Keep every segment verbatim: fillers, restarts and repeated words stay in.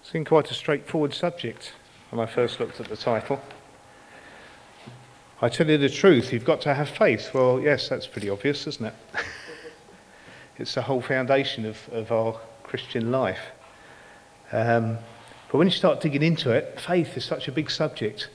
Seemed quite a straightforward subject when I first looked at the title. I tell you the truth, you've got to have faith. Well, yes, that's pretty obvious, isn't it? It's the whole foundation of, of our Christian life. Um, but when you start digging into it, faith is such a big subject.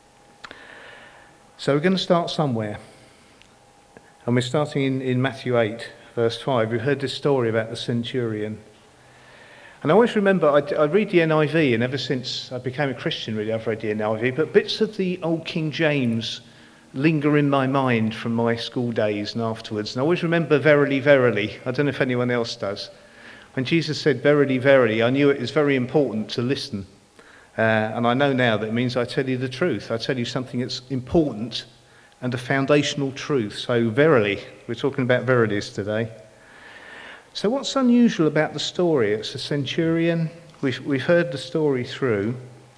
So we're going to start somewhere. And we're starting in, in Matthew eight, verse five. We've heard this story about the centurion. And I always remember, I, I read the N I V, and ever since I became a Christian, really, I've read the N I V, but bits of the old King James linger in my mind from my school days and afterwards. And I always remember, verily, verily. I don't know if anyone else does. When Jesus said, verily, verily, I knew it was very important to listen. Uh, and I know now that it means I tell you the truth. I tell you something that's important and a foundational truth. So, verily, we're talking about verilies today. So what's unusual about the story? It's a centurion. We've, we've heard the story through.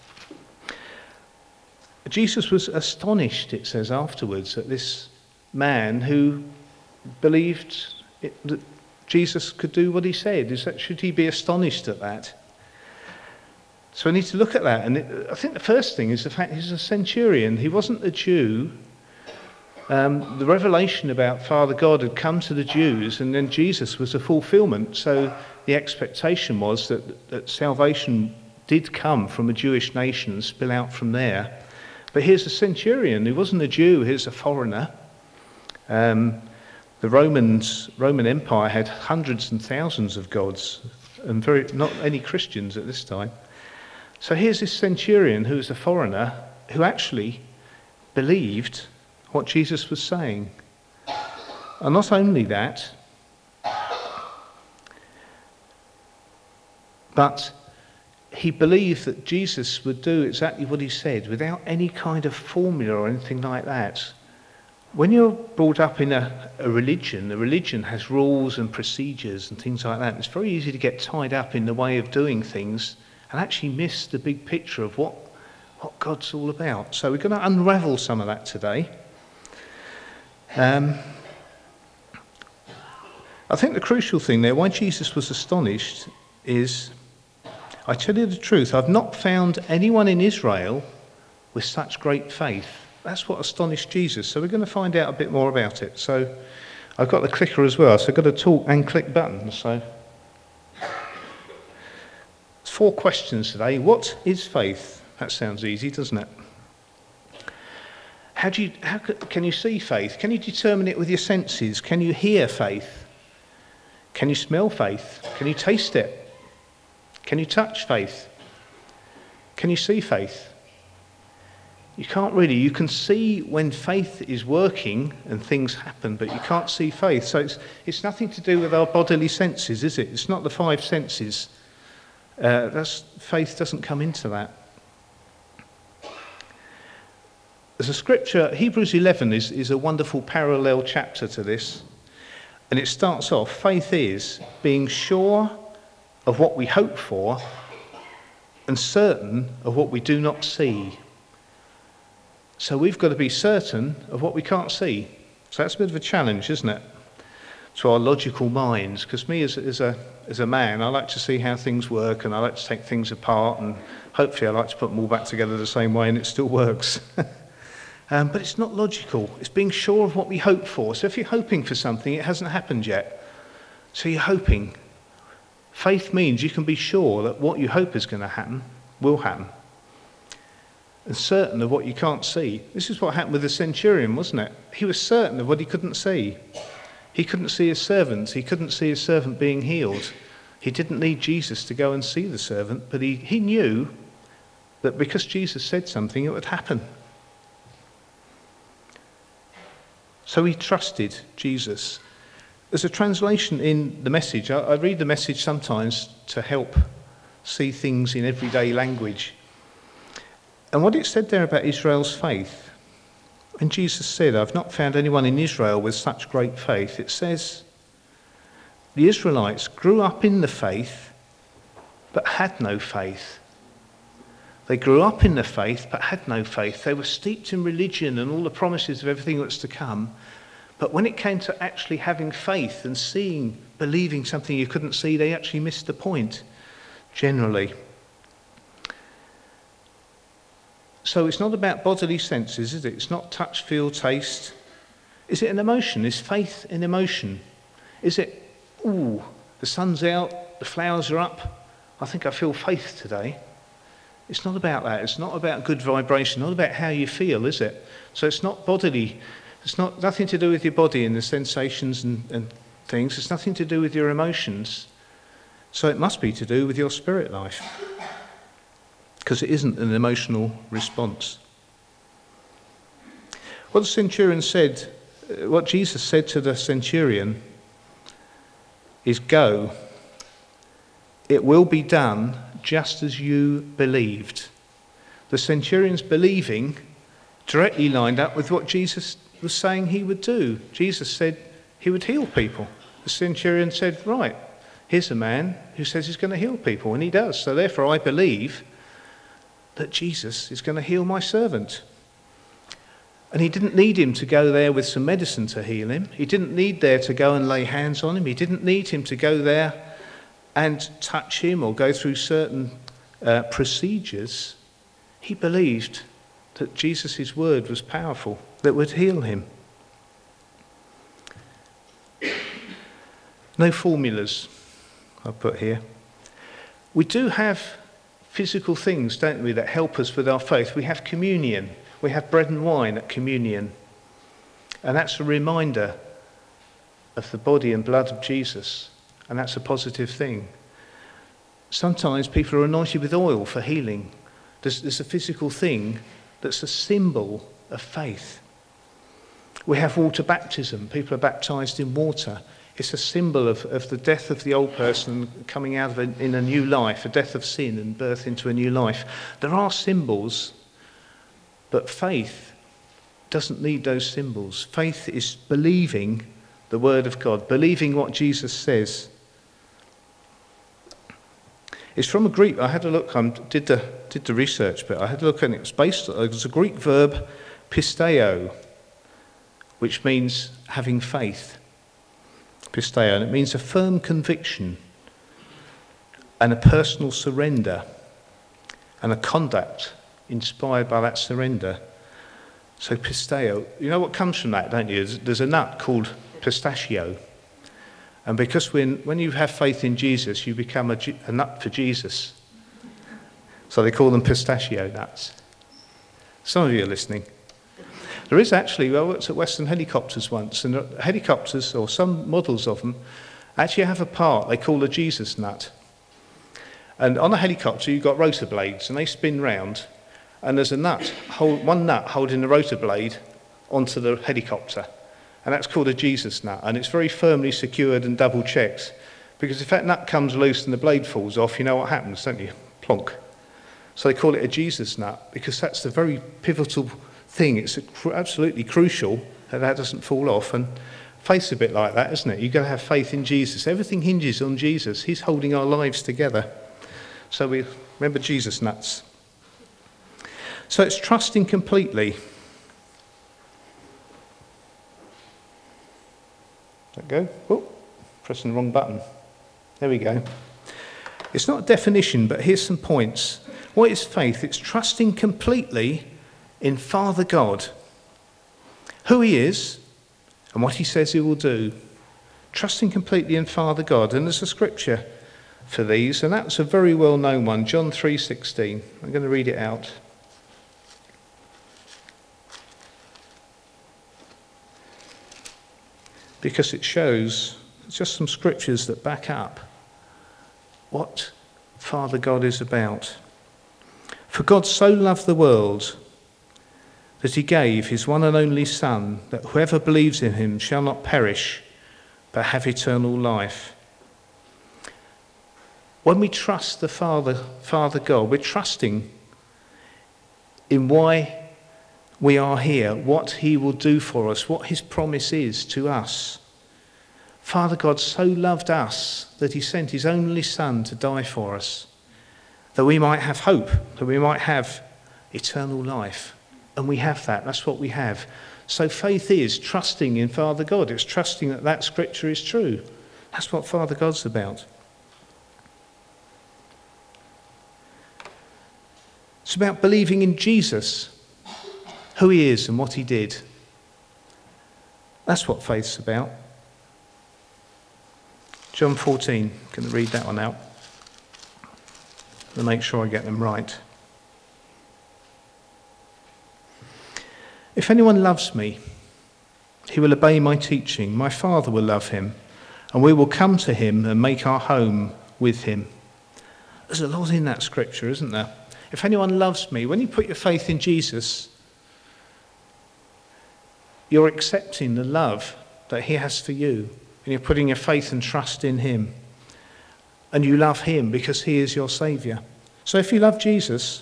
Jesus was astonished, it says afterwards, at this man who believed it, that Jesus could do what he said. Is that, should he be astonished at that? So we need to look at that. And it, I think the first thing is the fact he's a centurion. He wasn't a Jew. Um, the revelation about Father God had come to the Jews, and then Jesus was a fulfillment. So the expectation was that, that salvation did come from a Jewish nation and spill out from there. But here's a centurion who wasn't a Jew, here's a foreigner. Um, the Romans, Roman Empire had hundreds and thousands of gods, and very not any Christians at this time. So here's this centurion who was a foreigner who actually believed what Jesus was saying. And not only that, but he believed that Jesus would do exactly what he said without any kind of formula or anything like that. When you're brought up in a, a religion, a religion has rules and procedures and things like that. It's very easy to get tied up in the way of doing things and actually miss the big picture of what, what God's all about. So we're going to unravel some of that today. Um, I think the crucial thing there, why Jesus was astonished, is, I tell you the truth, I've not found anyone in Israel with such great faith. That's what astonished Jesus. So we're going to find out a bit more about it. So I've got the clicker as well, so I've got a talk and click button. So it's four questions today. What is faith? That sounds easy, doesn't it? How do you, how can you see faith? Can you determine it with your senses? Can you hear faith? Can you smell faith? Can you taste it? Can you touch faith? Can you see faith? You can't really. You can see when faith is working and things happen, but you can't see faith. So it's, it's nothing to do with our bodily senses, is it? It's not the five senses. Uh, that's, faith doesn't come into that. There's a scripture, Hebrews eleven is, is a wonderful parallel chapter to this. And it starts off, faith is being sure of what we hope for and certain of what we do not see. So we've got to be certain of what we can't see. So that's a bit of a challenge, isn't it? To our logical minds. Because me as, as, a, as a man, I like to see how things work, and I like to take things apart, and hopefully I like to put them all back together the same way and it still works. Um, but it's not logical. It's being sure of what we hope for. So if you're hoping for something, it hasn't happened yet. So you're hoping. Faith means you can be sure that what you hope is going to happen will happen. And certain of what you can't see. This is what happened with the centurion, wasn't it? He was certain of what he couldn't see. He couldn't see his servants. He couldn't see his servant being healed. He didn't need Jesus to go and see the servant, but he, he knew that because Jesus said something, it would happen. So he trusted Jesus. There's a translation in the Message. I, I read the Message sometimes to help see things in everyday language. And what it said there about Israel's faith, when Jesus said, I've not found anyone in Israel with such great faith, it says, the Israelites grew up in the faith, but had no faith. They grew up in the faith, but had no faith. They were steeped in religion and all the promises of everything that's to come. But when it came to actually having faith and seeing, believing something you couldn't see, they actually missed the point, generally. So it's not about bodily senses, is it? It's not touch, feel, taste. Is it an emotion? Is faith an emotion? Is it, ooh, the sun's out, the flowers are up, I think I feel faith today. It's not about that. It's not about good vibration, not about how you feel, is it? So it's not bodily. It's not nothing to do with your body and the sensations and, and things. It's nothing to do with your emotions. So it must be to do with your spirit life. Because it isn't an emotional response. What the centurion said, what Jesus said to the centurion is, go, it will be done just as you believed. The centurion's believing directly lined up with what Jesus was saying he would do. Jesus said he would heal people. The centurion said, right, here's a man who says he's going to heal people, and he does. So therefore I believe that Jesus is going to heal my servant. And he didn't need him to go there with some medicine to heal him. He didn't need there to go and lay hands on him. He didn't need him to go there and touch him or go through certain uh, procedures. He believed that Jesus' word was powerful, that would heal him. No formulas, I've put here. We do have physical things, don't we, that help us with our faith. We have communion. We have bread and wine at communion. And that's a reminder of the body and blood of Jesus. And that's a positive thing. Sometimes people are anointed with oil for healing. There's, there's a physical thing that's a symbol of faith. We have water baptism. People are baptized in water. It's a symbol of, of the death of the old person coming out of a, in a new life, a death of sin and birth into a new life. There are symbols, but faith doesn't need those symbols. Faith is believing the word of God, believing what Jesus says. It's from a Greek. I had a look. I did the did the research, but I had a look, and it's based. It's a Greek verb, pisteo, which means having faith. Pisteo, and it means a firm conviction, and a personal surrender, and a conduct inspired by that surrender. So pisteo. You know what comes from that, don't you? There's, there's a nut called pistachio. And because when, when you have faith in Jesus, you become a, a nut for Jesus. So they call them pistachio nuts. Some of you are listening. There is actually, well, I worked at Western Helicopters once, and helicopters, or some models of them, actually have a part they call a Jesus nut. And on a helicopter, you've got rotor blades, and they spin round, and there's a nut, hold, one nut holding the rotor blade onto the helicopter. And that's called a Jesus nut, and it's very firmly secured and double checked, because if that nut comes loose and the blade falls off, you know what happens, don't you? Plonk. So they call it a Jesus nut, because that's the very pivotal thing. It's absolutely crucial that that doesn't fall off, and faith's a bit like that, isn't it? You've got to have faith in Jesus. Everything hinges on Jesus. He's holding our lives together. So we remember Jesus nuts. So it's trusting completely. Let go. Oh, pressing the wrong button. There we go. It's not a definition, but here's some points. What is faith? It's trusting completely in Father God, who he is and what he says he will do. Trusting completely in Father God. And there's a scripture for these, and that's a very well-known one, John three sixteen. I'm going to read it out. Because it shows just some scriptures that back up what Father God is about. For God so loved the world that he gave his one and only Son, that whoever believes in him shall not perish, but have eternal life. When we trust the Father, Father God, we're trusting in why we are here, what he will do for us, what his promise is to us. Father God so loved us that he sent his only Son to die for us, that we might have hope, that we might have eternal life. And we have that. That's what we have. So faith is trusting in Father God. It's trusting that that scripture is true. That's what Father God's about. It's about believing in Jesus, who he is and what he did. That's what faith's about. John fourteen, going to read that one out. To make sure I get them right. If anyone loves me, he will obey my teaching. My Father will love him, and we will come to him and make our home with him. There's a lot in that scripture, isn't there? If anyone loves me, when you put your faith in Jesus, you're accepting the love that he has for you, and you're putting your faith and trust in him. And you love him because he is your saviour. So if you love Jesus,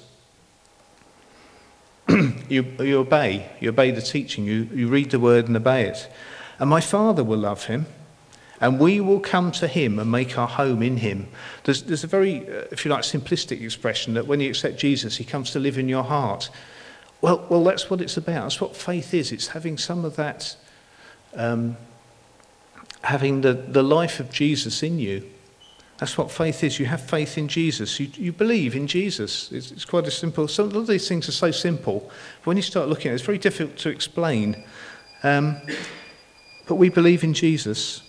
you, you obey. You obey the teaching. You, you read the word and obey it. And my Father will love him, and we will come to him and make our home in him. There's, there's a very, uh, if you like, simplistic expression that when you accept Jesus, he comes to live in your heart. Well, well, that's what it's about. That's what faith is. It's having some of that, um, having the, the life of Jesus in you. That's what faith is. You have faith in Jesus. You, you believe in Jesus. It's, it's quite a simple. Some of these things are so simple, but when you start looking at it, it's very difficult to explain. Um, but we believe in Jesus.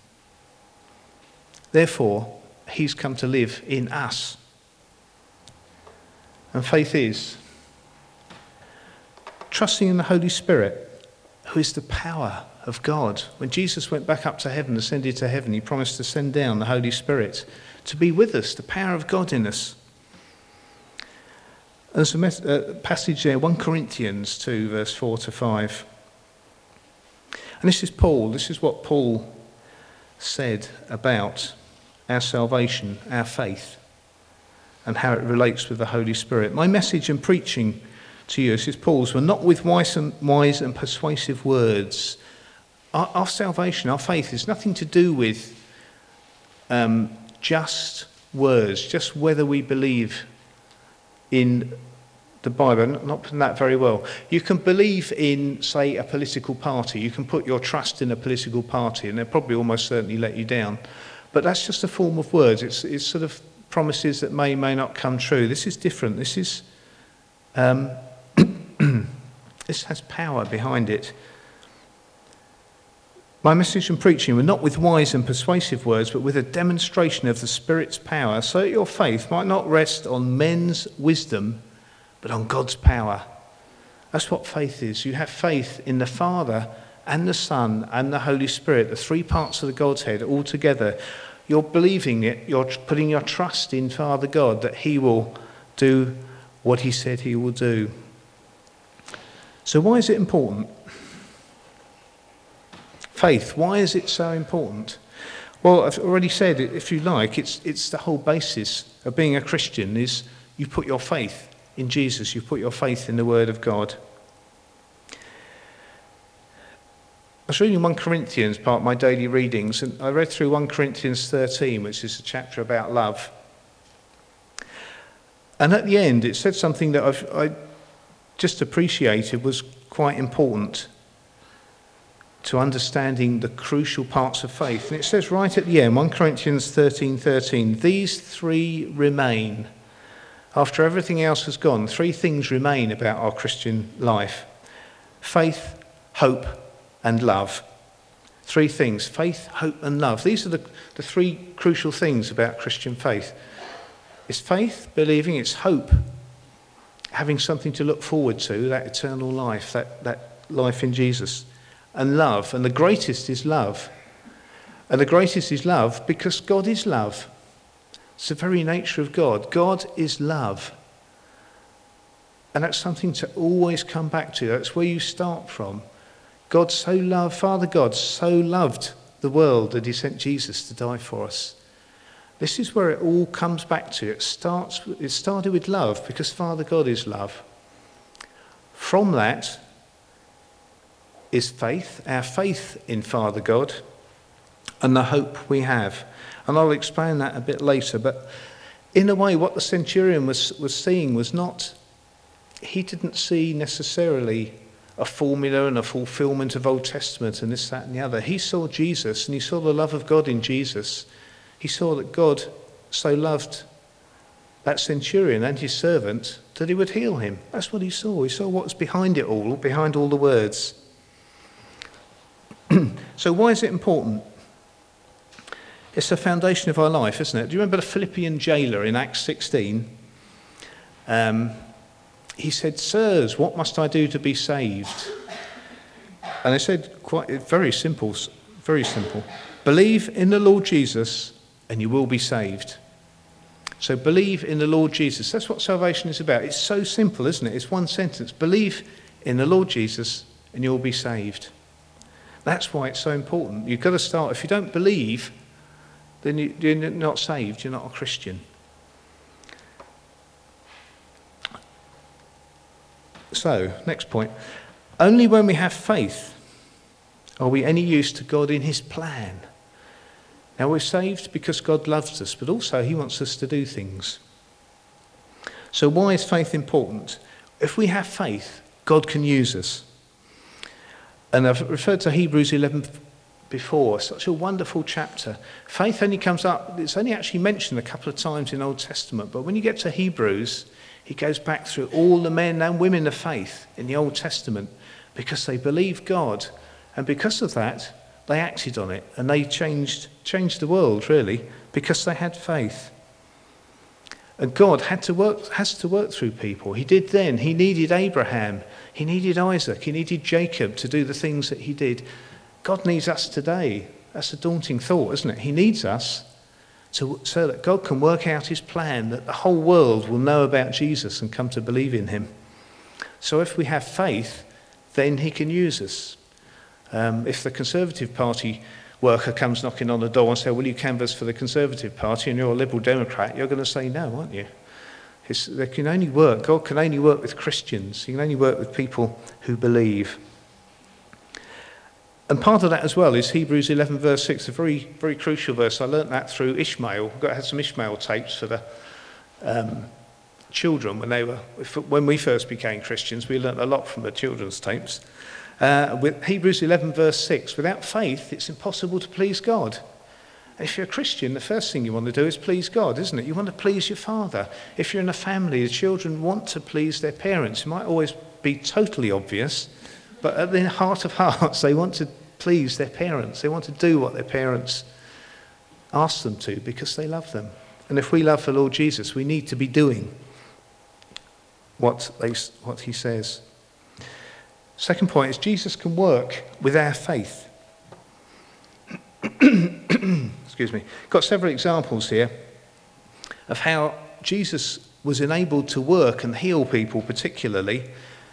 Therefore, he's come to live in us. And faith is trusting in the Holy Spirit, who is the power of God. When Jesus went back up to heaven, ascended to heaven, he promised to send down the Holy Spirit to be with us, the power of God in us. There's a mes- uh, passage there, First Corinthians two, verse four to five. And this is Paul, this is what Paul said about our salvation, our faith, and how it relates with the Holy Spirit. My message and preaching to you, this is Paul's, were not with wise and, wise and persuasive words. Our, our salvation, our faith, is nothing to do with um, just words, just whether we believe in the Bible. I'm not putting that very well. You can believe in, say, a political party. You can put your trust in a political party, and they'll probably almost certainly let you down. But that's just a form of words. It's, it's sort of promises that may, may not come true. This is different. This is, um, this has power behind it. My message and preaching were not with wise and persuasive words, but with a demonstration of the Spirit's power, so that your faith might not rest on men's wisdom, but on God's power. That's what faith is. You have faith in the Father and the Son and the Holy Spirit, the three parts of the Godhead all together. You're believing it, you're putting your trust in Father God that he will do what he said he will do. So why is it important? Faith, why is it so important? Well, I've already said it, if you like, it's it's the whole basis of being a Christian is you put your faith in Jesus, you put your faith in the Word of God. I was reading First Corinthians, part of my daily readings, and I read through First Corinthians thirteen, which is a chapter about love. And at the end, it said something that I've, I just appreciated was quite important to understanding the crucial parts of faith. And it says right at the end, First Corinthians thirteen thirteen, these three remain. After everything else has gone, three things remain about our Christian life. Faith, hope, and love. Three things, faith, hope, and love. These are the, the three crucial things about Christian faith. It's faith, believing, it's hope, having something to look forward to, that eternal life, that, that life in Jesus. And love, and the greatest is love. And the greatest is love because God is love. It's the very nature of God. God is love. And that's something to always come back to. That's where you start from. God so loved, Father God so loved the world that he sent Jesus to die for us. This is where it all comes back to. It starts. It started with love because Father God is love. From that is faith, our faith in Father God, and the hope we have. And I'll explain that a bit later. But in a way, what the centurion was, was seeing was not, he didn't see necessarily a formula and a fulfillment of Old Testament and this, that, and the other. He saw Jesus, and he saw the love of God in Jesus. He saw that God so loved that centurion and his servant, that he would heal him. That's what he saw. He saw what was behind it all, behind all the words. So why is it important? It's the foundation of our life, isn't it? Do you remember the Philippian jailer in Acts sixteen? Um, he said, "Sirs, what must I do to be saved?" And they said, quite very simple, very simple. Believe in the Lord Jesus and you will be saved. So believe in the Lord Jesus. That's what salvation is about. It's so simple, isn't it? It's one sentence. Believe in the Lord Jesus and you'll be saved. That's why it's so important. You've got to start. If you don't believe, then you, you're not saved. You're not a Christian. So, next point. Only when we have faith are we any use to God in his plan. Now, we're saved because God loves us, but also he wants us to do things. So why is faith important? If we have faith, God can use us. And I've referred to Hebrews eleven before, such a wonderful chapter. Faith only comes up, it's only actually mentioned a couple of times in Old Testament, but when you get to Hebrews, he goes back through all the men and women of faith in the Old Testament because they believed God, and because of that, they acted on it, and they changed, changed the world, really, because they had faith. And God had to work, has to work through people. He did then. He needed Abraham. He needed Isaac. He needed Jacob to do the things that he did. God needs us today. That's a daunting thought, isn't it? He needs us to, so that God can work out his plan, that the whole world will know about Jesus and come to believe in him. So if we have faith, then he can use us. Um, if the Conservative Party worker comes knocking on the door and says, "Will you canvass for the Conservative Party?" and you're a Liberal Democrat, you're going to say no, aren't you? It's, they can only work, God can only work with Christians. He can only work with people who believe. And part of that as well is Hebrews eleven verse six, a very, very crucial verse. I learnt that through Ishmael. I had some Ishmael tapes for the um, children when they were, when we first became Christians. We learnt a lot from the children's tapes. Uh, with Hebrews eleven verse six, without faith it's impossible to please God. If you're a Christian, the first thing you want to do is please God, isn't it? You want to please your father. If you're in a family, the children want to please their parents. It might always be totally obvious, but at the heart of hearts they want to please their parents. They want to do what their parents ask them to because they love them. And if we love the Lord Jesus, we need to be doing what, they, what he says. Second point is Jesus can work with our faith. Excuse me. Got several examples here of how Jesus was enabled to work and heal people, particularly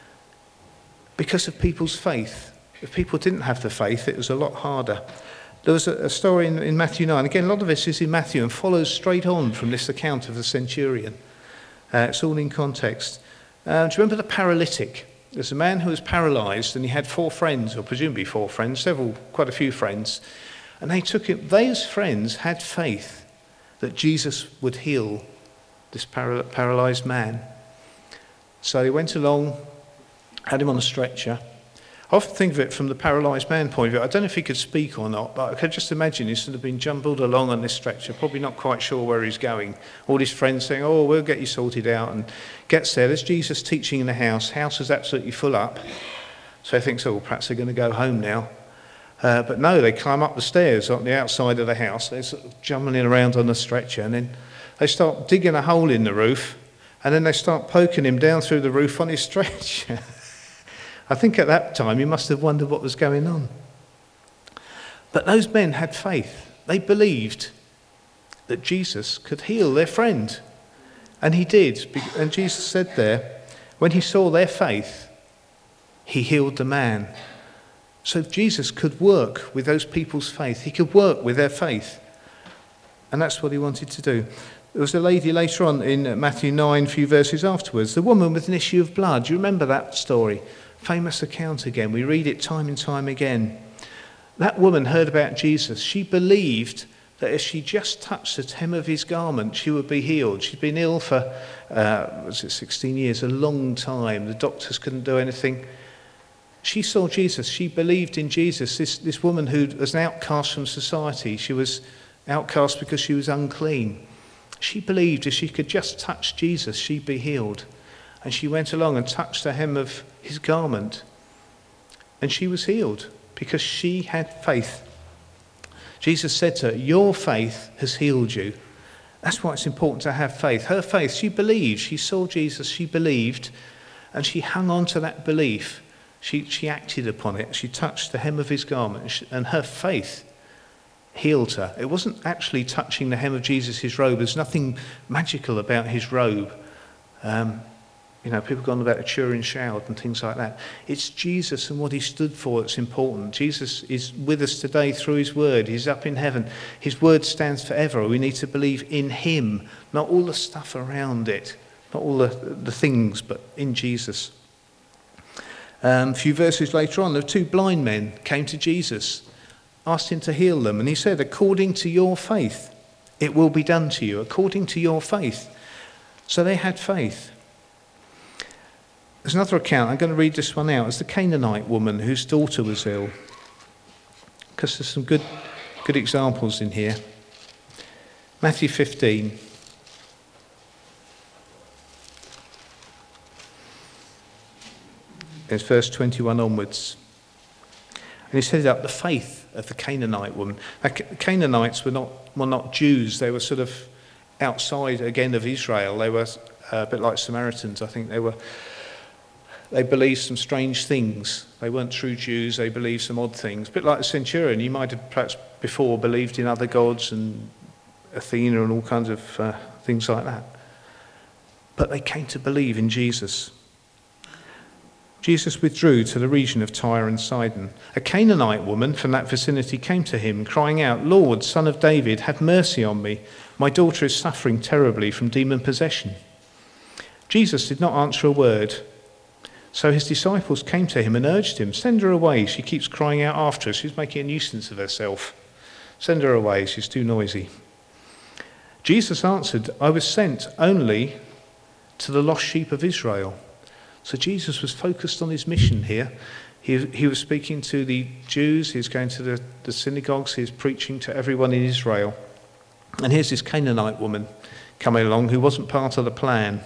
because of people's faith. If people didn't have the faith, it was a lot harder. There was a, a story in, in Matthew nine. Again, a lot of this is in Matthew and follows straight on from this account of the centurion. Uh, it's all in context. Uh, do you remember the paralytic? There's a man who was paralysed and he had four friends, or presumably four friends, several, quite a few friends. And they took him, those friends had faith that Jesus would heal this para- paralysed man. So they went along, had him on a stretcher. I often think of it from the paralysed man point of view. I don't know if he could speak or not, but I could just imagine he's sort of been jumbled along on this stretcher, probably not quite sure where he's going. All his friends saying, "Oh, we'll get you sorted out," and gets there. There's Jesus teaching in the house. House is absolutely full up. So he thinks, oh, perhaps they're going to go home now. Uh, but no, they climb up the stairs on the outside of the house. They're sort of jumbling around on the stretcher, and then they start digging a hole in the roof, and then they start poking him down through the roof on his stretcher. I think at that time he must have wondered what was going on. But those men had faith. They believed that Jesus could heal their friend. And he did. And Jesus said there, when he saw their faith, he healed the man. So Jesus could work with those people's faith. He could work with their faith. And that's what he wanted to do. There was a lady later on in Matthew nine, a few verses afterwards, the woman with an issue of blood. Do you remember that story? Famous account again. We read it time and time again. That woman heard about Jesus. She believed that if she just touched the hem of his garment, she would be healed. She'd been ill for, uh, was it sixteen years, a long time. The doctors couldn't do anything. She saw Jesus. She believed in Jesus. This, this woman who was an outcast from society. She was outcast because she was unclean. She believed if she could just touch Jesus, she'd be healed. And she went along and touched the hem of his garment. And she was healed because she had faith. Jesus said to her, your faith has healed you. That's why it's important to have faith. Her faith, she believed. She saw Jesus, she believed, and she hung on to that belief. She, she acted upon it. She touched the hem of his garment, and her faith healed her. It wasn't actually touching the hem of Jesus' robe. There's nothing magical about his robe. Um, you know, people go on about a Turin shroud and things like that. It's Jesus and what he stood for that's important. Jesus is with us today through his word. He's up in heaven. His word stands forever. We need to believe in him, not all the stuff around it, not all the, the things, but in Jesus. Um, a few verses later on, the two blind men came to Jesus, asked him to heal them, and he said, according to your faith, it will be done to you, according to your faith. So they had faith. There's another account, I'm going to read this one out. It's the Canaanite woman whose daughter was ill. Because there's some good, good examples in here. Matthew fifteen. It's verse twenty-one onwards. And he set up the faith of the Canaanite woman. The Canaanites were not, were not Jews. They were sort of outside, again, of Israel. They were a bit like Samaritans. I think they were... They believed some strange things. They weren't true Jews. They believed some odd things. A bit like the centurion. You might have perhaps before believed in other gods and Athena and all kinds of uh, things like that. But they came to believe in Jesus. Jesus withdrew to the region of Tyre and Sidon. A Canaanite woman from that vicinity came to him, crying out, Lord, Son of David, have mercy on me. My daughter is suffering terribly from demon possession. Jesus did not answer a word. So his disciples came to him and urged him, send her away. She keeps crying out after us. She's making a nuisance of herself. Send her away. She's too noisy. Jesus answered, I was sent only to the lost sheep of Israel. So Jesus was focused on his mission here. He, he was speaking to the Jews. He was going to the, the synagogues. He was preaching to everyone in Israel. And here's this Canaanite woman coming along who wasn't part of the plan.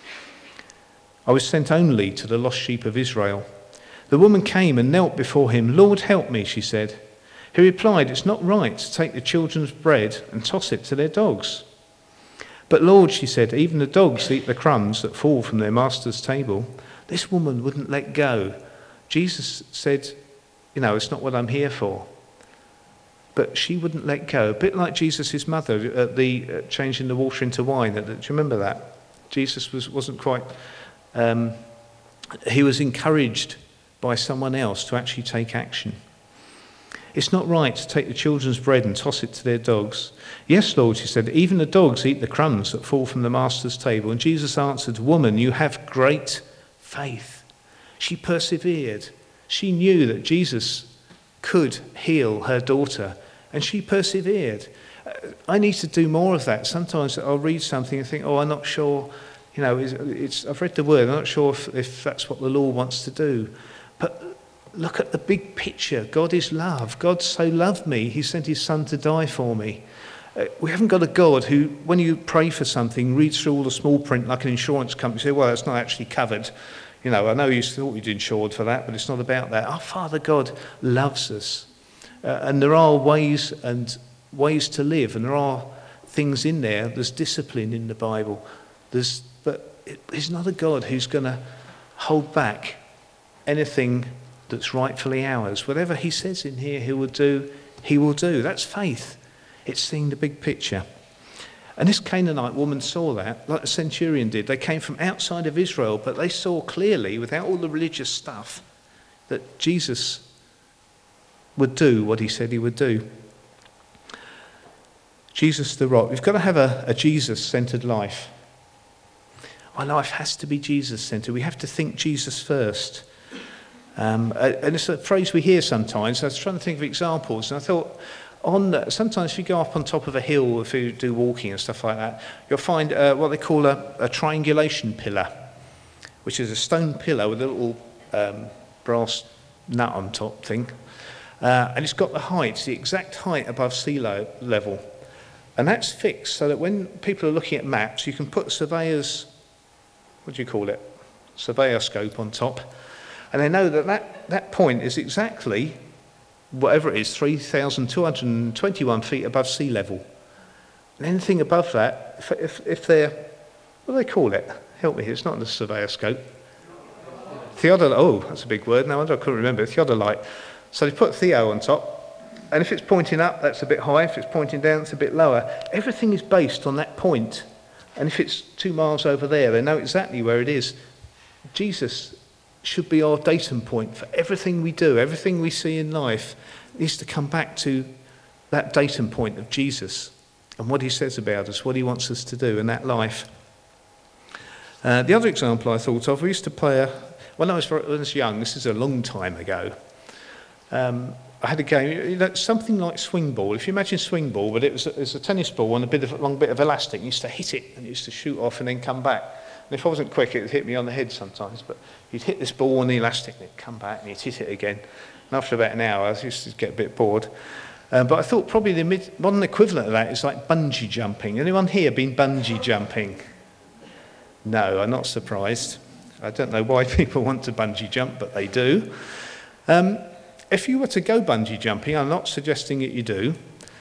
I was sent only to the lost sheep of Israel. The woman came and knelt before him. Lord, help me, she said. He replied, it's not right to take the children's bread and toss it to their dogs. But Lord, she said, even the dogs eat the crumbs that fall from their master's table. This woman wouldn't let go. Jesus said, you know, it's not what I'm here for. But she wouldn't let go. A bit like Jesus' mother at the uh, changing the water into wine. Do you remember that? Jesus was, wasn't quite... Um, he was encouraged by someone else to actually take action. It's not right to take the children's bread and toss it to their dogs. Yes, Lord, she said, even the dogs eat the crumbs that fall from the master's table. And Jesus answered, woman, you have great faith. She persevered. She knew that Jesus could heal her daughter, and she persevered. I need to do more of that. Sometimes I'll read something and think, oh, I'm not sure. You know, it's, it's, I've read the word. I'm not sure if, if that's what the Lord wants to do. But look at the big picture. God is love. God so loved me, he sent his son to die for me. Uh, we haven't got a God who, when you pray for something, reads through all the small print like an insurance company, say, well, it's not actually covered. You know, I know you thought you'd insured for that, but it's not about that. Our Father God loves us. Uh, and there are ways and ways to live, and there are things in there. There's discipline in the Bible. There's But he's not a God who's going to hold back anything that's rightfully ours. Whatever he says in here he will do, he will do. That's faith. It's seeing the big picture. And this Canaanite woman saw that, like the centurion did. They came from outside of Israel, but they saw clearly, without all the religious stuff, that Jesus would do what he said he would do. Jesus the rock. We've got to have a, a Jesus-centered life. Our life has to be Jesus-centered. We have to think Jesus first. Um, and it's a phrase we hear sometimes. I was trying to think of examples, and I thought, on sometimes if you go up on top of a hill, if you do walking and stuff like that, you'll find uh, what they call a, a triangulation pillar, which is a stone pillar with a little um, brass nut on top thing. Uh, and it's got the height, the exact height above sea level. And that's fixed so that when people are looking at maps, you can put surveyor's, what do you call it? Surveyor scope on top. And they know that that, that point is exactly, whatever it is, three thousand two hundred twenty-one feet above sea level. And anything above that, if, if, if they're, what do they call it? Help me, it's not the surveyor scope. Theodolite, oh, that's a big word. No wonder I couldn't remember. Theodolite. So they put Theo on top. And if it's pointing up, that's a bit high. If it's pointing down, it's a bit lower. Everything is based on that point. And if it's two miles over there, they know exactly where it is. Jesus should be our datum point for everything we do. Everything we see in life needs to come back to that datum point of Jesus and what he says about us, what he wants us to do in that life. Uh, the other example I thought of, we used to play a, when I was, when I was young, this is a long time ago, um, I had a game, you know, something like swing ball. If you imagine swing ball, but it was a, it was a tennis ball on a bit of a long bit of elastic. You used to hit it and it used to shoot off and then come back. And if I wasn't quick, it would hit me on the head sometimes. But you'd hit this ball on the elastic and it'd come back and you'd hit it again. And after about an hour, I used to get a bit bored. Um, but I thought probably the mid, modern equivalent of that is like bungee jumping. Anyone here been bungee jumping? No, I'm not surprised. I don't know why people want to bungee jump, but they do. Um, If you were to go bungee jumping, I'm not suggesting that you do,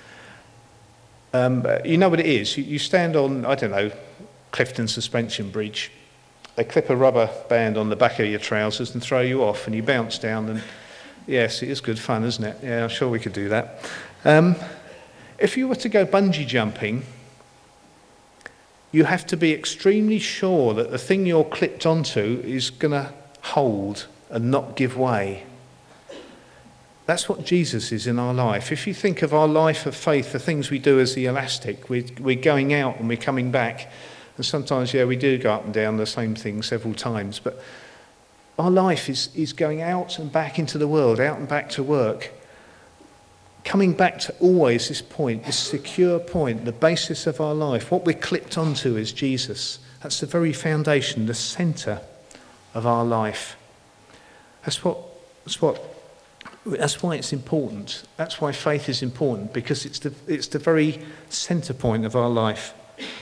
um, you know what it is. You, you stand on, I don't know, Clifton Suspension Bridge. They clip a rubber band on the back of your trousers and throw you off and you bounce down. And yes, it is good fun, isn't it? Yeah, I'm sure we could do that. Um, if you were to go bungee jumping, you have to be extremely sure that the thing you're clipped onto is going to hold and not give way. That's what Jesus is in our life. If you think of our life of faith, the things we do as the elastic, we're, we're going out and we're coming back. And sometimes, yeah, we do go up and down the same thing several times. But our life is, is going out and back into the world, out and back to work. Coming back to always this point, this secure point, the basis of our life. What we're clipped onto is Jesus. That's the very foundation, the centre of our life. That's what, that's what That's why it's important. That's why faith is important, because it's the, it's the very centre point of our life.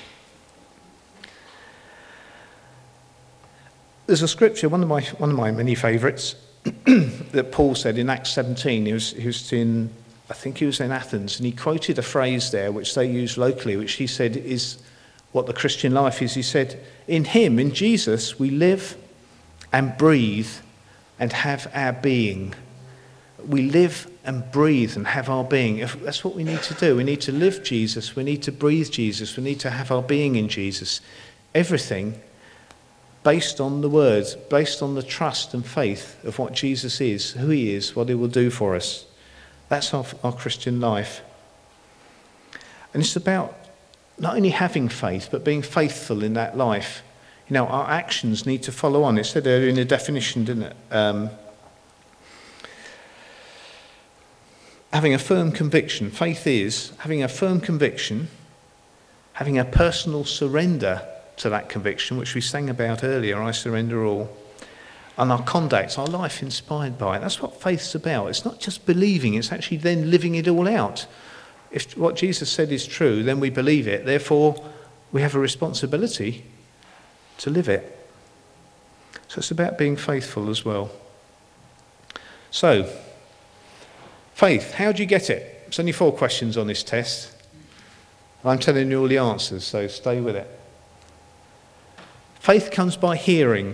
There's a scripture, one of my one of my many favourites, that Paul said in Acts seventeen. He was, he was in, I think he was in Athens, and he quoted a phrase there which they use locally, which he said is what the Christian life is. He said, "In him, in Jesus, we live and breathe and have our being." We live and breathe and have our being. If that's what we need to do. We need to live Jesus. We need to breathe Jesus. We need to have our being in Jesus. Everything based on the words, based on the trust and faith of what Jesus is, who he is, what he will do for us. That's our, our Christian life. And it's about not only having faith, but being faithful in that life. You know, our actions need to follow on. It said earlier in the definition, didn't it? Um, Having a firm conviction. Faith is having a firm conviction, having a personal surrender to that conviction, which we sang about earlier, I surrender all, and our conduct, our life inspired by it. That's what faith's about. It's not just believing, it's actually then living it all out. If what Jesus said is true, then we believe it. Therefore, we have a responsibility to live it. So it's about being faithful as well. So, faith, how do you get it? There's only four questions on this test. I'm telling you all the answers, so stay with it. Faith comes by hearing.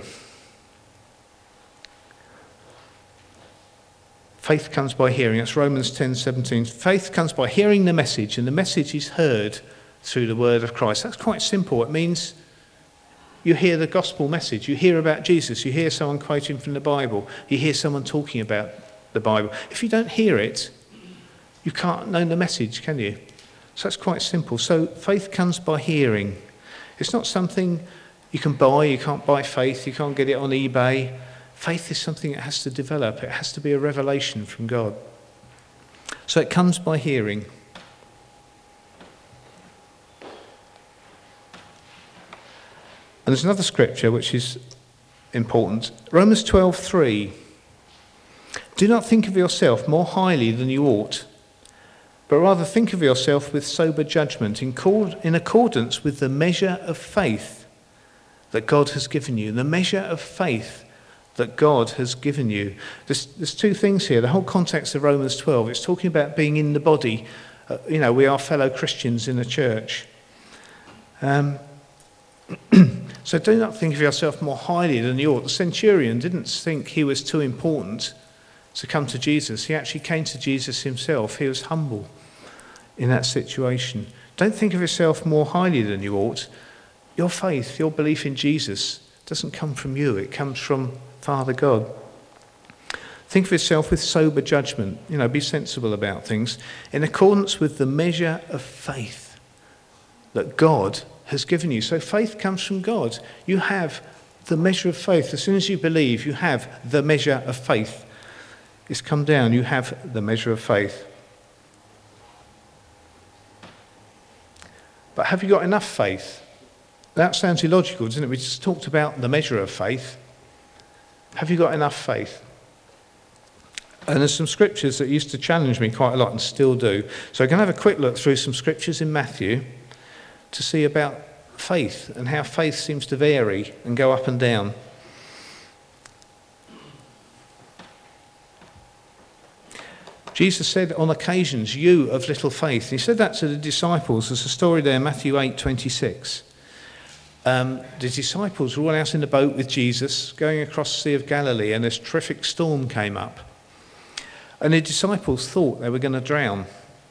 Faith comes by hearing. That's Romans ten seventeen. Faith comes by hearing the message, and the message is heard through the word of Christ. That's quite simple. It means you hear the gospel message. You hear about Jesus. You hear someone quoting from the Bible. You hear someone talking about the Bible. If you don't hear it, you can't know the message, can you? So that's quite simple. So faith comes by hearing. It's not something you can buy. You can't buy faith. You can't get it on eBay. Faith is something that has to develop. It has to be a revelation from God. So it comes by hearing. And there's another scripture which is important. Romans twelve three. Do not think of yourself more highly than you ought, but rather think of yourself with sober judgment, in, cord- in accordance with the measure of faith that God has given you. The measure of faith that God has given you. There's, there's two things here. The whole context of Romans twelve, it's talking about being in the body. Uh, you know, we are fellow Christians in the church. Um, so do not think of yourself more highly than you ought. The centurion didn't think he was too important to come to Jesus. He actually came to Jesus himself. He was humble in that situation. Don't think of yourself more highly than you ought. Your faith, your belief in Jesus doesn't come from you. It comes from Father God. Think of yourself with sober judgment. You know, be sensible about things in accordance with the measure of faith that God has given you. So faith comes from God. You have the measure of faith. As soon as you believe, you have the measure of faith. It's come down. You have the measure of faith. But have you got enough faith? That sounds illogical, doesn't it? We just talked about the measure of faith. Have you got enough faith? And there's some scriptures that used to challenge me quite a lot and still do. So I'm going to have a quick look through some scriptures in Matthew to see about faith and how faith seems to vary and go up and down. Jesus said on occasions, you of little faith. He said that to the disciples. There's a story there, Matthew eight twenty-six. Um, the disciples were all out in the boat with Jesus, going across the Sea of Galilee, and this terrific storm came up. And the disciples thought they were going to drown.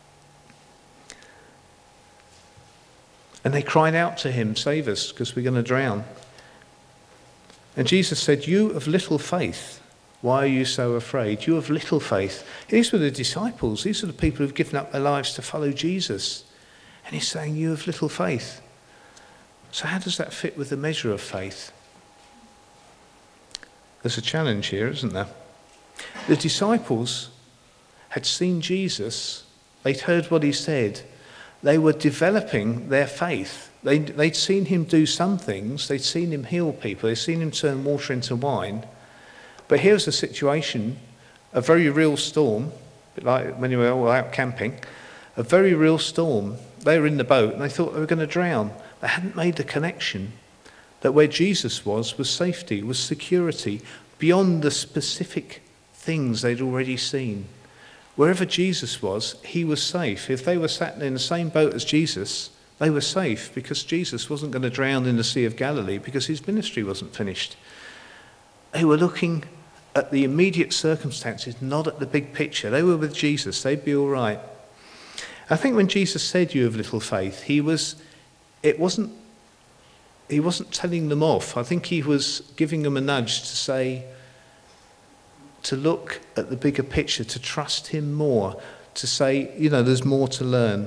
And they cried out to him, save us, because we're going to drown. And Jesus said, you of little faith, why are you so afraid? You of little faith. These were the disciples. These are the people who've given up their lives to follow Jesus. And he's saying, you of little faith. So how does that fit with the measure of faith? There's a challenge here, isn't there? The disciples had seen Jesus. They'd heard what he said. They were developing their faith. They'd, they'd seen him do some things. They'd seen him heal people. They'd seen him turn water into wine. But here's a situation, a very real storm, a bit like when you were all out camping, a very real storm. They were in the boat and they thought they were going to drown. They hadn't made the connection that where Jesus was, was safety, was security, beyond the specific things they'd already seen. Wherever Jesus was, he was safe. If they were sat in the same boat as Jesus, they were safe because Jesus wasn't going to drown in the Sea of Galilee because his ministry wasn't finished. They were looking at the immediate circumstances, not at the big picture. They were with Jesus. They'd be all right. I think when Jesus said, you have little faith, he was, it wasn't, he wasn't telling them off. I think he was giving them a nudge to say, to look at the bigger picture, to trust him more, to say, you know, there's more to learn.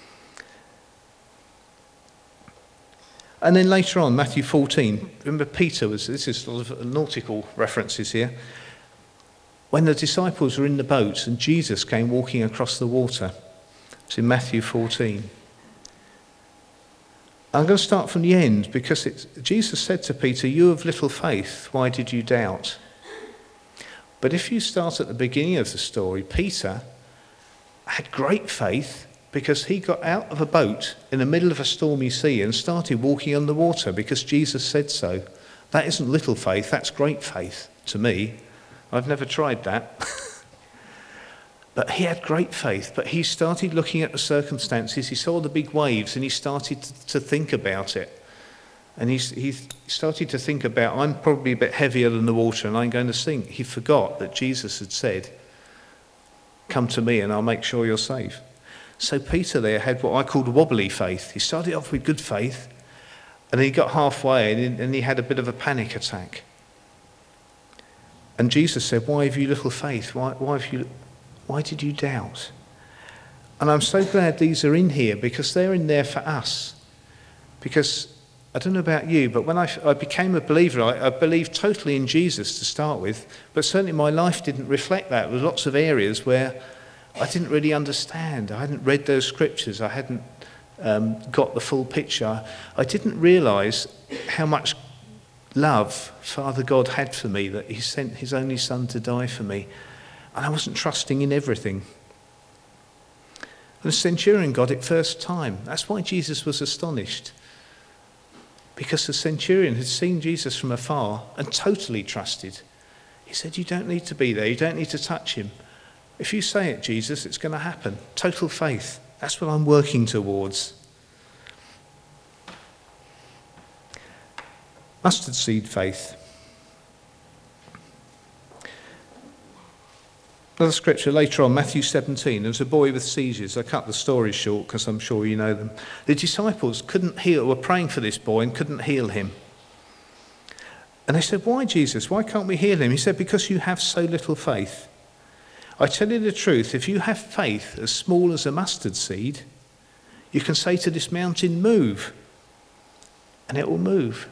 And then later on, Matthew fourteen, remember Peter was, this is sort of nautical references here. When the disciples were in the boat and Jesus came walking across the water, it's in Matthew fourteen. I'm going to start from the end because it's, Jesus said to Peter, you of little faith, why did you doubt? But if you start at the beginning of the story, Peter had great faith because he got out of a boat in the middle of a stormy sea and started walking on the water because Jesus said so. That isn't little faith, that's great faith to me. I've never tried that. But he had great faith, but he started looking at the circumstances. He saw the big waves and he started to, to think about it. And he, he started to think about, I'm probably a bit heavier than the water and I'm going to sink. He forgot that Jesus had said, come to me and I'll make sure you're safe. So Peter there had what I called wobbly faith. He started off with good faith and then he got halfway and, and he had a bit of a panic attack. And Jesus said, why have you little faith? Why, why, have you, why did you doubt? And I'm so glad these are in here because they're in there for us. Because I don't know about you, but when I, I became a believer, I, I believed totally in Jesus to start with, but certainly my life didn't reflect that. There were lots of areas where I didn't really understand. I hadn't read those scriptures. I hadn't um, got the full picture. I didn't realise how much love Father God had for me, that he sent his only son to die for me. And I wasn't trusting in everything. And the centurion got it first time. That's why Jesus was astonished. Because the centurion had seen Jesus from afar and totally trusted. He said, you don't need to be there. You don't need to touch him. If you say it, Jesus, it's going to happen. Total faith. That's what I'm working towards. Mustard seed faith. Another scripture later on, Matthew seventeen. There was a boy with seizures. I cut the story short because I'm sure you know them. The disciples couldn't heal, were praying for this boy and couldn't heal him. And they said, why, Jesus? Why can't we heal him? He said, because you have so little faith. I tell you the truth, if you have faith as small as a mustard seed, you can say to this mountain, move, and it will move.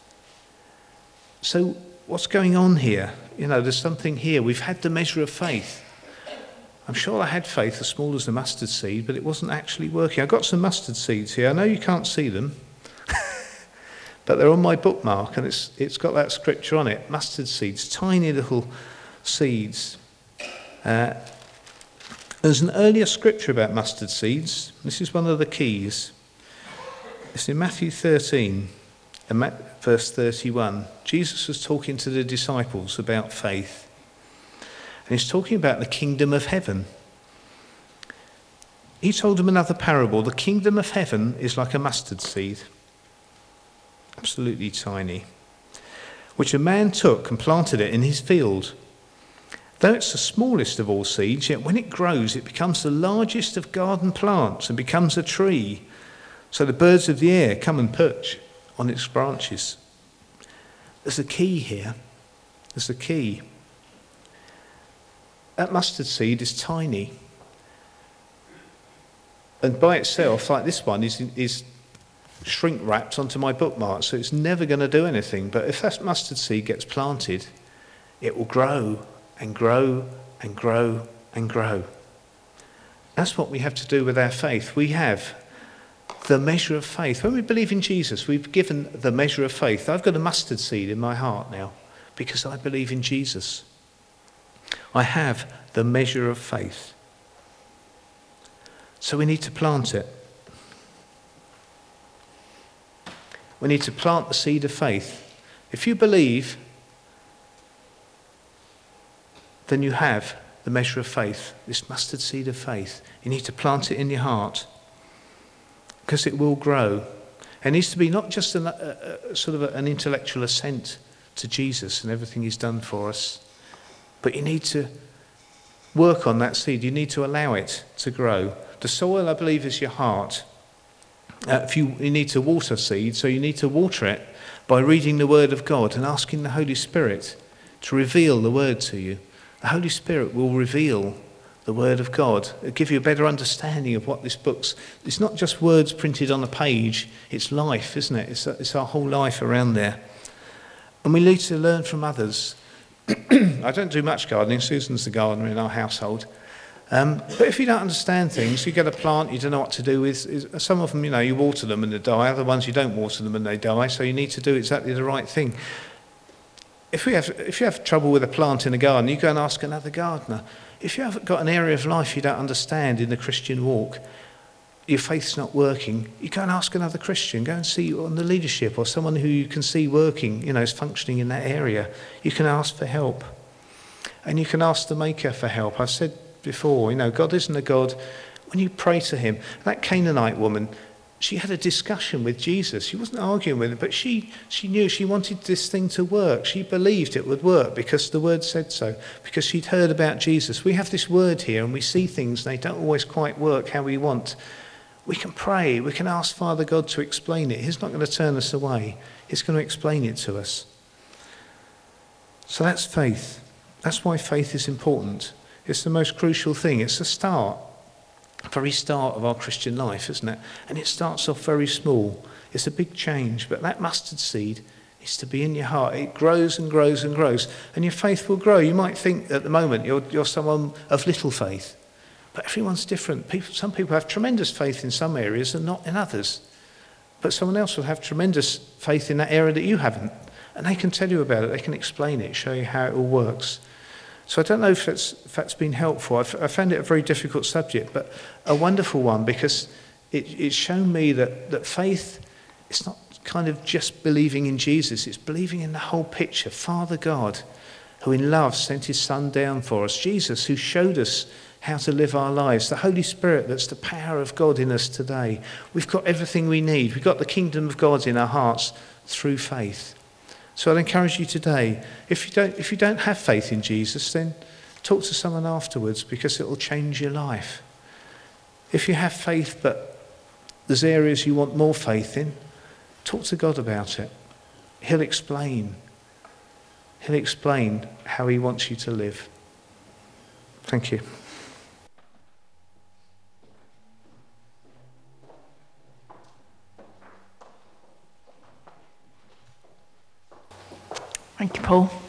So what's going on here? You know, there's something here. We've had the measure of faith. I'm sure I had faith as small as a mustard seed, but it wasn't actually working. I've got some mustard seeds here. I know you can't see them, but they're on my bookmark, and it's it's got that scripture on it. Mustard seeds, tiny little seeds. Uh, there's an earlier scripture about mustard seeds. This is one of the keys. It's in Matthew thirteen. Verse thirty-one, Jesus was talking to the disciples about faith. And he's talking about the kingdom of heaven. He told them another parable. The kingdom of heaven is like a mustard seed. Absolutely tiny. Which a man took and planted it in his field. Though it's the smallest of all seeds, yet when it grows, it becomes the largest of garden plants and becomes a tree. So the birds of the air come and perch on its branches. There's a key here. There's a key. That mustard seed is tiny. And by itself, like this one, is, is shrink wrapped onto my bookmark, so it's never going to do anything. But if that mustard seed gets planted, it will grow and grow and grow and grow. That's what we have to do with our faith. We have the measure of faith. When we believe in Jesus, we've given the measure of faith. I've got a mustard seed in my heart now because I believe in Jesus. I have the measure of faith. So we need to plant it. We need to plant the seed of faith. If you believe, then you have the measure of faith, this mustard seed of faith. You need to plant it in your heart. Because it will grow. It needs to be not just an, a, a, sort of a, an intellectual assent to Jesus and everything he's done for us, but you need to work on that seed. You need to allow it to grow. The soil, I believe, is your heart. Uh, if you, you need to water seed, so you need to water it by reading the Word of God and asking the Holy Spirit to reveal the Word to you. The Holy Spirit will reveal the Word of God. It'll give you a better understanding of what this book's... It's not just words printed on a page, it's life, isn't it? It's, it's our whole life around there. And we need to learn from others. I don't do much gardening. Susan's the gardener in our household. Um, but if you don't understand things, you get a plant you don't know what to do with. Is, some of them, you know, you water them and they die. Other ones you don't water them and they die. So you need to do exactly the right thing. If, we have, if you have trouble with a plant in a garden, you go and ask another gardener. If you haven't got an area of life you don't understand in the Christian walk, your faith's not working, you go and ask another Christian. Go and see on the leadership or someone who you can see working, you know, is functioning in that area. You can ask for help. And you can ask the Maker for help. I've said before, you know, God isn't a God. When you pray to him, that Canaanite woman, she had a discussion with Jesus. She wasn't arguing with him, but she, she knew she wanted this thing to work. She believed it would work because the word said so, because she'd heard about Jesus. We have this word here and we see things and they don't always quite work how we want. We can pray. We can ask Father God to explain it. He's not going to turn us away. He's going to explain it to us. So that's faith. That's why faith is important. It's the most crucial thing. It's the start. Very start of our Christian life, isn't it? And it starts off very small. It's a big change, but that mustard seed is to be in your heart. It grows and grows and grows, and your faith will grow. You might think at the moment you're, you're someone of little faith, but everyone's different. People, some people have tremendous faith in some areas and not in others, but someone else will have tremendous faith in that area that you haven't, and they can tell you about it. They can explain it, show you how it all works. So I don't know if that's, if that's been helpful. I've, I found it a very difficult subject, but a wonderful one, because it, it's shown me that, that faith, it's not kind of just believing in Jesus, it's believing in the whole picture. Father God, who in love sent his Son down for us. Jesus, who showed us how to live our lives. The Holy Spirit, that's the power of God in us today. We've got everything we need. We've got the kingdom of God in our hearts through faith. So I'd encourage you today, if you don't, if you don't have faith in Jesus, then talk to someone afterwards, because it will change your life. If you have faith but there's areas you want more faith in, talk to God about it. He'll explain. He'll explain how he wants you to live. Thank you. Thank you, Paul.